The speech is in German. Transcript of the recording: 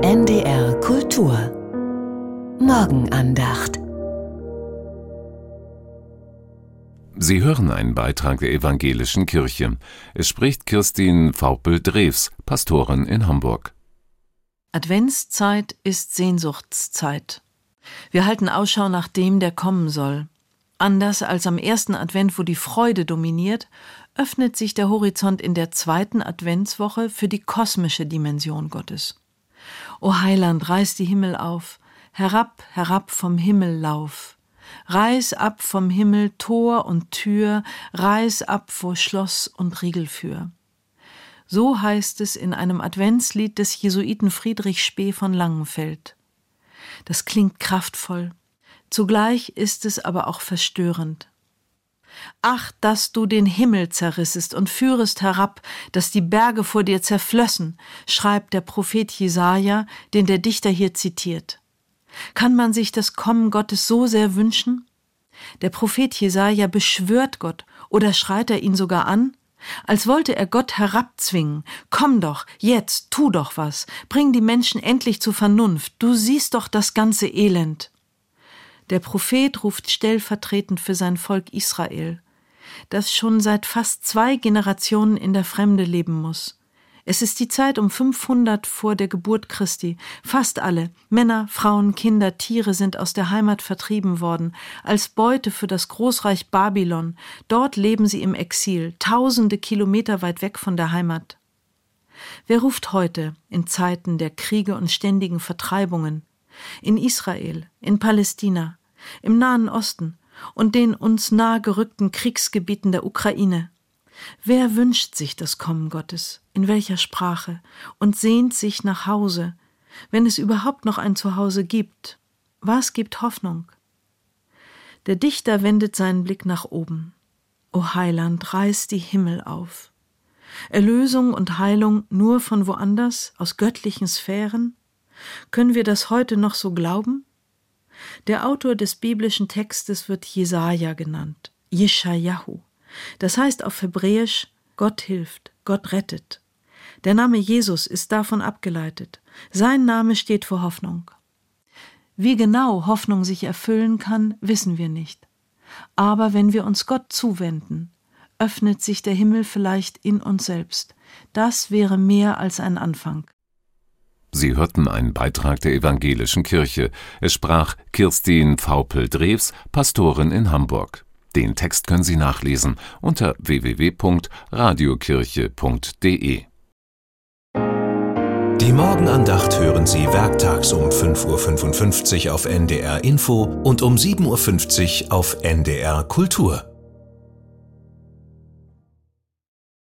NDR Kultur Morgenandacht. Sie hören einen Beitrag der Evangelischen Kirche. Es spricht Kirstin Vaupel-Drews, Pastorin in Hamburg. Adventszeit ist Sehnsuchtszeit. Wir halten Ausschau nach dem, der kommen soll. Anders als am ersten Advent, wo die Freude dominiert, öffnet sich der Horizont in der zweiten Adventswoche für die kosmische Dimension Gottes. O Heiland, reiß die Himmel auf, herab, herab vom Himmel lauf. Reiß ab vom Himmel Tor und Tür, reiß ab, wo Schloss und Riegel für. So heißt es in einem Adventslied des Jesuiten Friedrich Spee von Langenfeld. Das klingt kraftvoll, zugleich ist es aber auch verstörend. Ach, dass du den Himmel zerrissest und führest herab, dass die Berge vor dir zerflössen, schreibt der Prophet Jesaja, den der Dichter hier zitiert. Kann man sich das Kommen Gottes so sehr wünschen? Der Prophet Jesaja beschwört Gott oder schreit er ihn sogar an? Als wollte er Gott herabzwingen. Komm doch, jetzt, tu doch was, bring die Menschen endlich zur Vernunft, du siehst doch das ganze Elend. Der Prophet ruft stellvertretend für sein Volk Israel, das schon seit fast 2 Generationen in der Fremde leben muss. Es ist die Zeit um 500 vor der Geburt Christi. Fast alle, Männer, Frauen, Kinder, Tiere sind aus der Heimat vertrieben worden, als Beute für das Großreich Babylon. Dort leben sie im Exil, tausende Kilometer weit weg von der Heimat. Wer ruft heute, in Zeiten der Kriege und ständigen Vertreibungen, in Israel, in Palästina, im Nahen Osten und den uns nahe gerückten Kriegsgebieten der Ukraine? Wer wünscht sich das Kommen Gottes, in welcher Sprache, und sehnt sich nach Hause, wenn es überhaupt noch ein Zuhause gibt? Was gibt Hoffnung? Der Dichter wendet seinen Blick nach oben. O Heiland, reiß die Himmel auf. Erlösung und Heilung nur von woanders, aus göttlichen Sphären? Können wir das heute noch so glauben? Der Autor des biblischen Textes wird Jesaja genannt, Jeschajahu. Das heißt auf Hebräisch, Gott hilft, Gott rettet. Der Name Jesus ist davon abgeleitet. Sein Name steht für Hoffnung. Wie genau Hoffnung sich erfüllen kann, wissen wir nicht. Aber wenn wir uns Gott zuwenden, öffnet sich der Himmel vielleicht in uns selbst. Das wäre mehr als ein Anfang. Sie hörten einen Beitrag der Evangelischen Kirche. Es sprach Kirstin Vaupel-Drews, Pastorin in Hamburg. Den Text können Sie nachlesen unter www.radiokirche.de. Die Morgenandacht hören Sie werktags um 5:55 Uhr auf NDR Info und um 7:50 Uhr auf NDR Kultur.